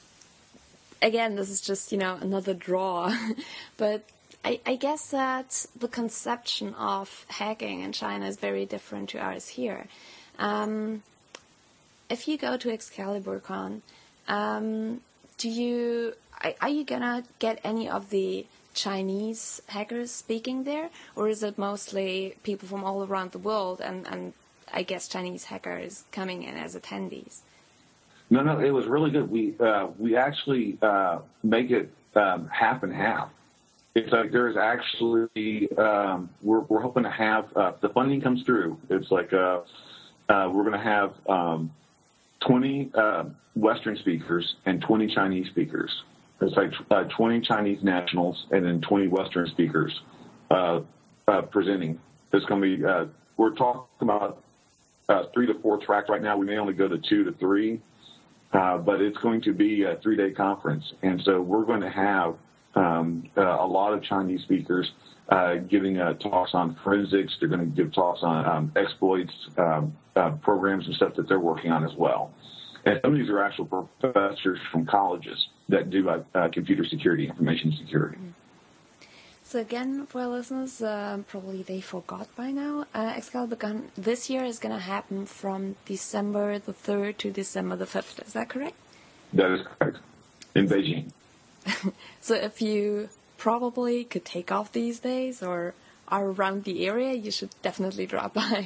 again, this is just, you know, another draw, but I, I guess that the conception of hacking in China is very different to ours here. Um, if you go to ExcaliburCon, um, do you are, are you gonna get any of the Chinese hackers speaking there, or is it mostly people from all around the world and, and I guess Chinese hackers coming in as attendees? No, no, it was really good. We uh, we actually uh, make it um, half and half. It's like there's actually um, we're we're hoping to have uh, the funding comes through. It's like uh, uh, we're going to have um, twenty uh, Western speakers and twenty Chinese speakers. It's like uh, twenty Chinese nationals and then twenty Western speakers uh, uh, presenting. It's going to be uh, we're talking about uh, three to four tracks right now. We may only go to two to three, uh, but it's going to be a three-day conference, and so we're going to have Um, uh, a lot of Chinese speakers uh, giving uh, talks on forensics. They're going to give talks on um, exploits, um, uh, programs and stuff that they're working on as well. And some of these are actual professors from colleges that do uh, uh, computer security, information security. So again, for our listeners, uh, probably they forgot by now, uh, ExcaliburCon this year is going to happen from December the third to December the fifth. Is that correct? That is correct. In Beijing. So if you probably could take off these days or are around the area, you should definitely drop by.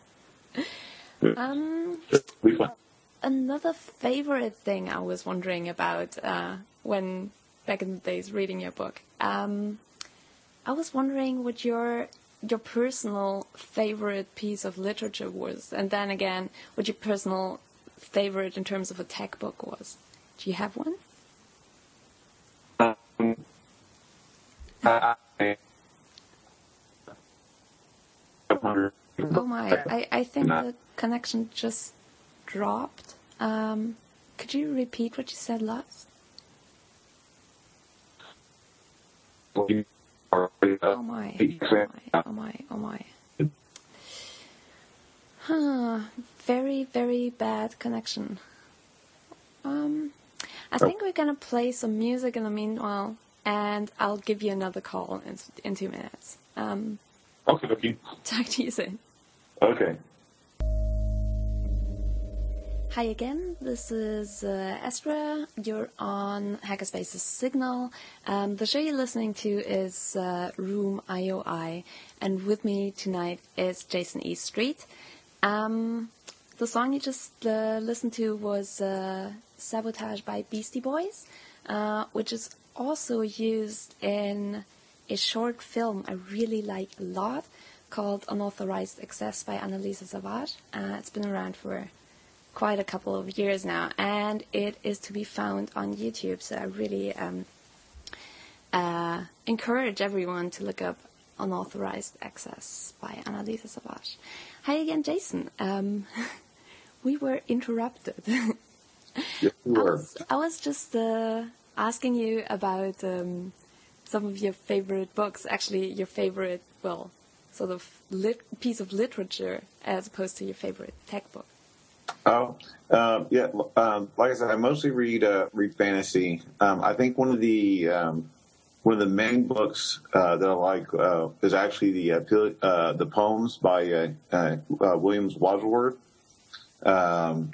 Um, another favorite thing I was wondering about uh, when back in the days reading your book, um, I was wondering what your your personal favorite piece of literature was, and then again, what your personal favorite in terms of a tech book was. Do you have one? Oh my, I, I think the connection just dropped. Um, could you repeat what you said last? Oh my, oh my, oh my, oh my. Huh, very, very bad connection. Um, I think we're gonna play some music in the meanwhile. And I'll give you another call in, in two minutes. Um, okay, okay. Talk to you soon. Okay. Hi again, this is uh, Estra. You're on Hackerspace's Signal. Um, the show you're listening to is uh, Room I O I, and with me tonight is Jason E. Street. Um, the song you just uh, listened to was uh, Sabotage by Beastie Boys, uh, which is also used in a short film I really like a lot called Unauthorized Access by Annalisa Savage. Uh, it's been around for quite a couple of years now, and it is to be found on YouTube, so I really um, uh, encourage everyone to look up Unauthorized Access by Annalisa Savage. Hi again, Jason. Um, we were interrupted. Yes, we were. I was, I was just... Uh, asking you about um, some of your favorite books, actually your favorite, well, sort of lit- piece of literature as opposed to your favorite tech book. Oh, uh, yeah. Um, like I said, I mostly read uh, read fantasy. Um, I think one of the um, one of the main books uh, that I like uh, is actually the uh, uh, the poems by uh, uh, uh, Williams Wadsworth. Um,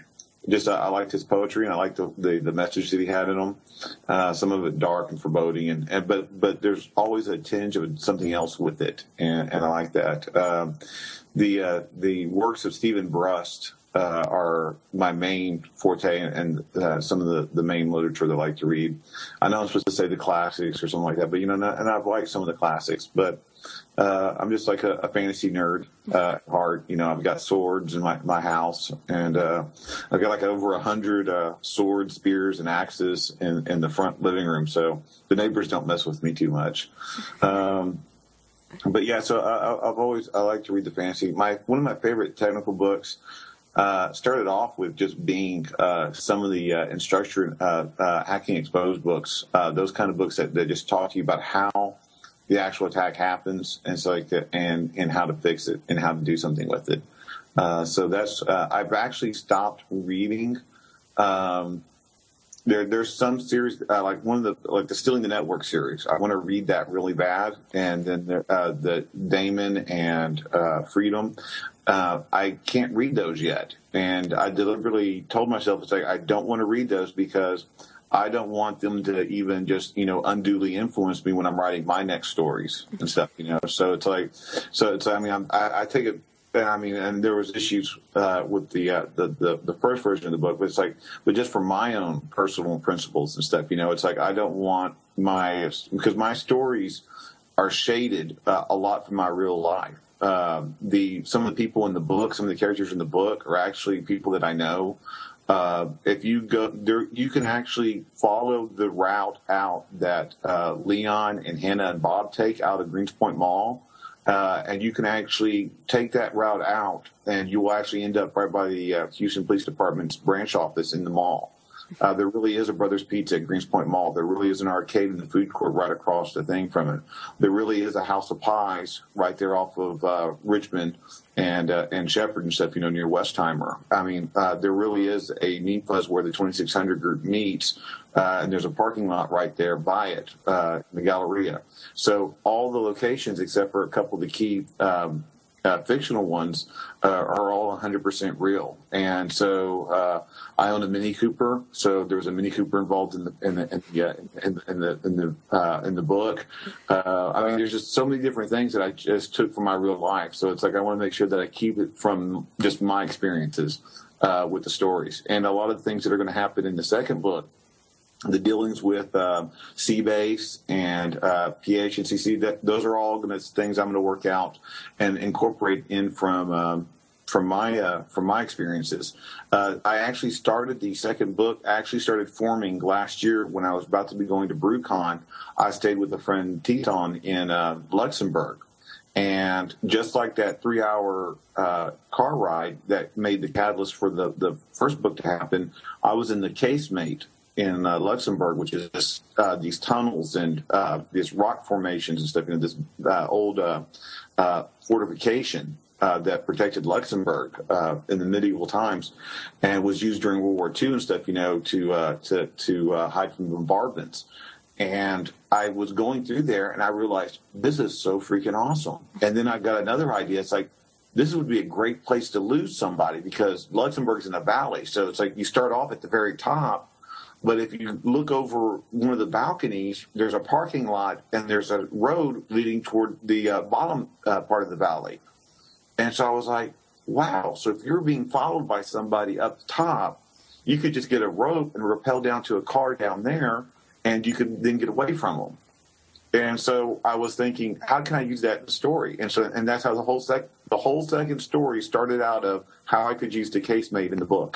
just I, I liked his poetry, and I liked the, the, the message that he had in them. Uh, some of it dark and foreboding, and, and but but there's always a tinge of something else with it, and, and I like that. Um, the uh, the works of Stephen Brust uh, are my main forte, and, and uh, some of the, the main literature that I like to read. I know I'm supposed to say the classics or something like that, but you know, not, and I've liked some of the classics, but. Uh, I'm just like a, a fantasy nerd uh, at heart. You know, I've got swords in my, my house, and uh, I've got like over a hundred uh, swords, spears, and axes in, in the front living room. So the neighbors don't mess with me too much. Um, but yeah, so I, I've always I like to read the fantasy. My one of my favorite technical books uh, started off with just being uh, some of the uh, instructor uh, uh, hacking exposed books. Uh, those kind of books that, that just talk to you about how the actual attack happens, and so like that, and and how to fix it and how to do something with it. Uh, so that's uh, I've actually stopped reading. Um, there there's some series uh, like one of the like the Stealing the Network series. I want to read that really bad, and then there, uh, the Damon and uh, Freedom. Uh, I can't read those yet, and I deliberately told myself it's like I don't want to read those because I don't want them to even just, you know, unduly influence me when I'm writing my next stories and stuff, you know. So it's like, so it's, I mean, I'm, I, I take it, and I mean, and there was issues uh, with the, uh, the the the first version of the book, but it's like, but just for my own personal principles and stuff, you know, it's like I don't want my, because my stories are shaded uh, a lot from my real life. Uh, the some of the people in the book, some of the characters in the book are actually people that I know. Uh, if you go there, you can actually follow the route out that uh, Leon and Hannah and Bob take out of Greenspoint Mall, uh, and you can actually take that route out, and you will actually end up right by the uh, Houston Police Department's branch office in the mall. Uh, there really is a Brothers Pizza at Greenspoint Mall. There really is an arcade in the food court right across the thing from it. There really is a House of Pies right there off of uh, Richmond and uh, and Shepherd and stuff, you know, near Westheimer. I mean, uh, there really is a Neat Fuzz where the twenty-six hundred group meets, uh, and there's a parking lot right there by it, uh, the Galleria. So all the locations, except for a couple of the key um, uh, fictional ones, uh, are all one hundred percent real. And so uh, I own a Mini Cooper, so there was a Mini Cooper involved in the in the in the uh, in, in the in the uh, in the book. Uh, I mean, there's just so many different things that I just took from my real life. So it's like I want to make sure that I keep it from just my experiences uh, with the stories, and a lot of the things that are going to happen in the second book. The dealings with uh, C-Base and uh, P H and C C, that, those are all going to things I'm going to work out and incorporate in from um, from my uh, from my experiences. Uh, I actually started the second book. I actually started forming last year when I was about to be going to BrewCon. I stayed with a friend Teton in uh, Luxembourg. And just like that three-hour uh, car ride that made the catalyst for the, the first book to happen, I was in the casemate in uh, Luxembourg, which is this, uh, these tunnels and uh, these rock formations and stuff, you know, this uh, old uh, uh, fortification uh, that protected Luxembourg uh, in the medieval times, and was used during World War Two and stuff, you know, to uh, to to uh, hide from bombardments. And I was going through there, and I realized this is so freaking awesome. And then I got another idea. It's like, this would be a great place to lose somebody because Luxembourg's in a valley, so it's like you start off at the very top. But if you look over one of the balconies, there's a parking lot and there's a road leading toward the uh, bottom uh, part of the valley. And so I was like, wow. So if you're being followed by somebody up top, you could just get a rope and rappel down to a car down there, and you could then get away from them. And so I was thinking, how can I use that in the story? And so, and that's how the whole sec, the whole second story started out of how I could use the casemate in the book.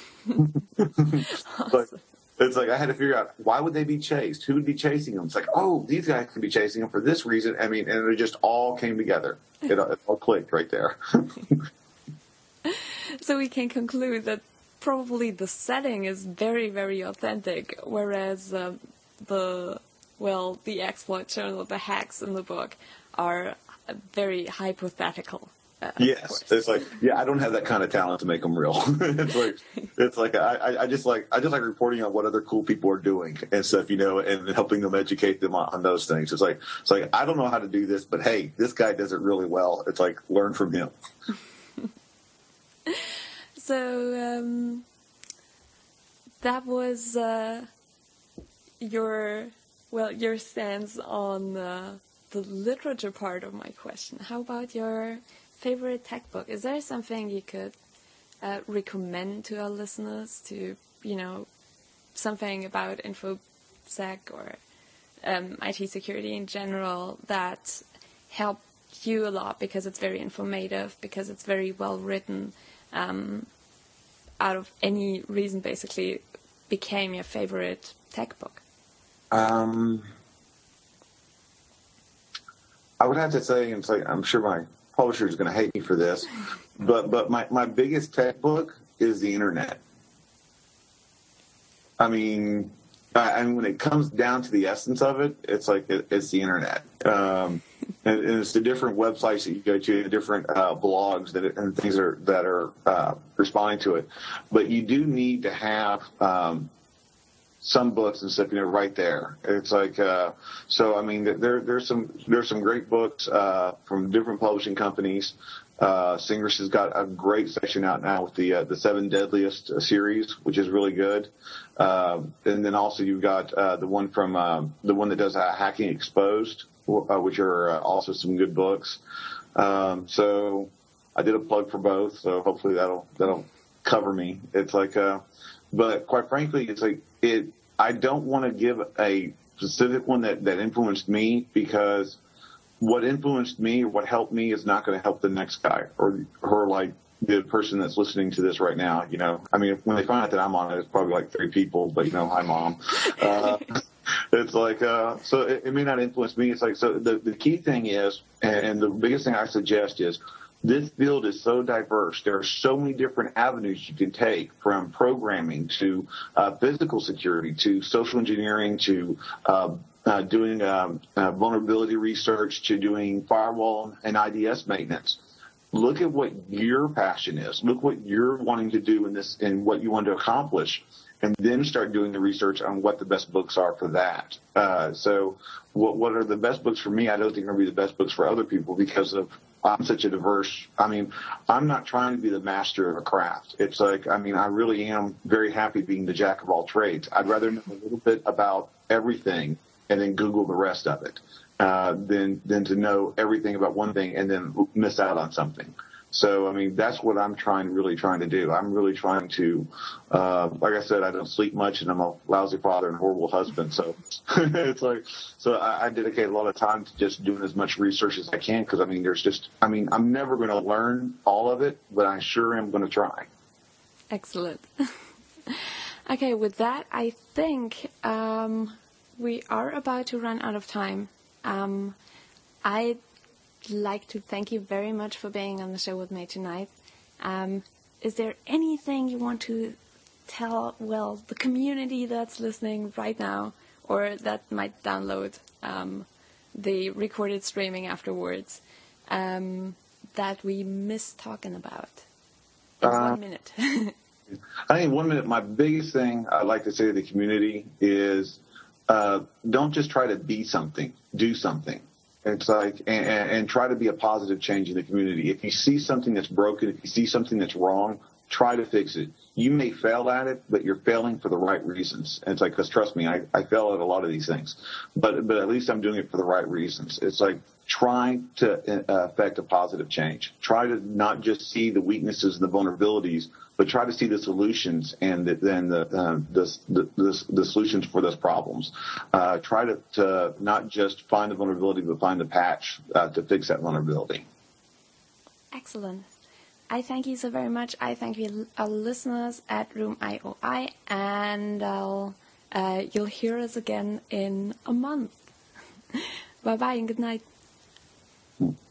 Awesome. But, it's like I had to figure out why would they be chased? Who would be chasing them? It's like, oh, these guys could be chasing them for this reason. I mean, and it just all came together. It, it all clicked right there. So we can conclude that probably the setting is very, very authentic, whereas uh, the, well, the exploits or the hacks in the book are very hypothetical. Uh, yes, it's like, yeah, I don't have that kind of talent to make them real. it's like, it's like I, I just like I just like reporting on what other cool people are doing and stuff, you know, and helping them educate them on, on those things. It's like, it's like I don't know how to do this, but hey, this guy does it really well. It's like learn from him. So, um, that was uh, your, well, your stance on uh, the literature part of my question. How about your favorite tech book? Is there something you could uh, recommend to our listeners to, you know, something about InfoSec or um, I T security in general that helped you a lot because it's very informative, because it's very well written, um, out of any reason basically became your favorite tech book? Um, I would have to say, and say, I'm sure my publisher is going to hate me for this, but but my, my biggest tech book is the internet. I mean, I, I mean, when it comes down to the essence of it, it's like it, it's the internet. Um, and, and it's the different websites that you go to, the different uh, blogs that and things are, that are uh, responding to it. But you do need to have um, some books and stuff, you know, right there. It's like, uh, so I mean, there there's some there's some great books uh, from different publishing companies. Uh, Singers has got a great section out now with the uh, the Seven Deadliest uh, series, which is really good. Uh, and then also you've got uh, the one from uh, the one that does uh, Hacking Exposed, uh, which are uh, also some good books. Um, so I did a plug for both, so hopefully that'll that'll cover me. It's like, uh, but quite frankly, it's like it. I don't want to give a specific one that that influenced me, because what influenced me or what helped me is not going to help the next guy or or like the person that's listening to this right now. You know, I mean, when they find out that I'm on it, it's probably like three people, but you know, hi mom. Uh, it's like, uh, so it, it may not influence me. It's like, so the, the key thing is, and the biggest thing I suggest is, this field is so diverse. There are so many different avenues you can take, from programming to uh, physical security to social engineering to uh, uh, doing um, uh, vulnerability research to doing firewall and I D S maintenance. Look at what your passion is. Look what you're wanting to do in this and what you want to accomplish, and then start doing the research on what the best books are for that. Uh, so what, what are the best books for me? I don't think are going to be the best books for other people, because of I'm such a diverse, I mean, I'm not trying to be the master of a craft. It's like, I mean, I really am very happy being the jack of all trades. I'd rather know a little bit about everything and then Google the rest of it, uh, than, than to know everything about one thing and then miss out on something. So, I mean, that's what I'm trying, really trying to do. I'm really trying to, uh, like I said, I don't sleep much, and I'm a lousy father and horrible husband. So it's like, so I, I dedicate a lot of time to just doing as much research as I can. Cause I mean, there's just, I mean, I'm never going to learn all of it, but I sure am going to try. Excellent. Okay. With that, I think, um, we are about to run out of time. Um, I like to thank you very much for being on the show with me tonight. Um, is there anything you want to tell, well, the community that's listening right now, or that might download um, the recorded streaming afterwards, um, that we missed talking about in uh, one minute? I think one minute, my biggest thing I'd like to say to the community is uh, don't just try to be something, do something. It's like, and, and try to be a positive change in the community. If you see something that's broken, if you see something that's wrong, try to fix it. You may fail at it, but you're failing for the right reasons. And it's like, because trust me, I, I fail at a lot of these things, but but at least I'm doing it for the right reasons. It's like, try to uh, affect a positive change. Try to not just see the weaknesses and the vulnerabilities, but try to see the solutions and the, then the, uh, the, the, the, the solutions for those problems. Uh, try to, to not just find the vulnerability, but find the patch uh, to fix that vulnerability. Excellent. I thank you so very much. I thank you, our listeners at Room I O I, and I'll, uh, you'll hear us again in a month. Bye-bye and good night. Hmm.